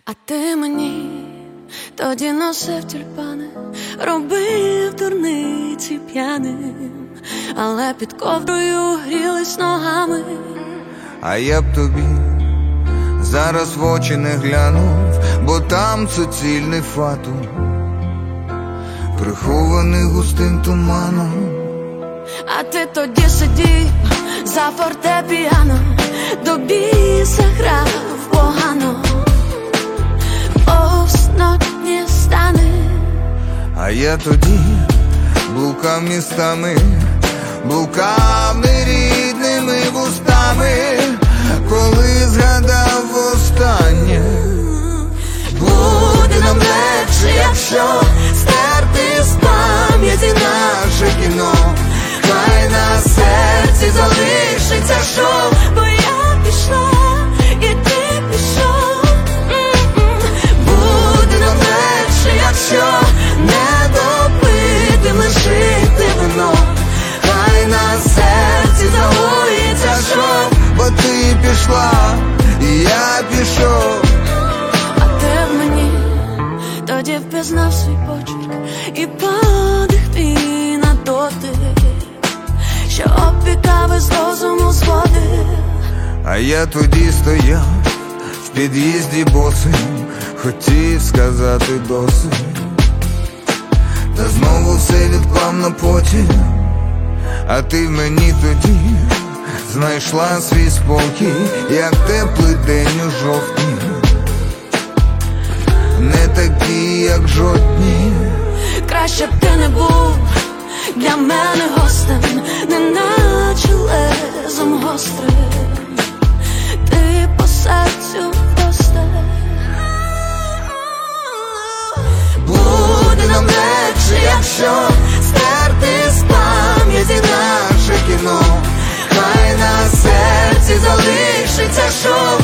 А ти мені тоді носив тюльпани, робив дурниці п'яним, але під ковдрою грілись ногами. А я б тобі зараз в очі не глянув, бо там суцільний фатум, прихований густим туманом. А ти тоді сидів за фортепіано, до біса грав погано, повснотні стани. А я тоді блукав містами, блукав нерідними вустами, коли згадав востаннє. Буде нам легше, якщо стерти з пам'яті наше кіно. Хай на серці залишиться шов, бо я пішла, і ти пішов. Буде нам легше, якщо не допити, лишити вино. Хай на серці загоїться шов, бо ти пішла, і я пішов. а ти в мені тоді впізнав свій почерк і подих твій на дотик, що опікав із розуму зводив. А я тоді стояв в під'їзді босим, хотів сказати досить, та знову все відклав на потім. А ти в мені тоді знайшла свій спокій, як теплий день у жовтні, не такий, як жодні. Краще б ти не був для мене гостем, неначе лезом гострим. Ти по серцю вдосталь. Буде нам легше, якщо стерти з пам'яті наше кіно. Хай на серці залишиться шов,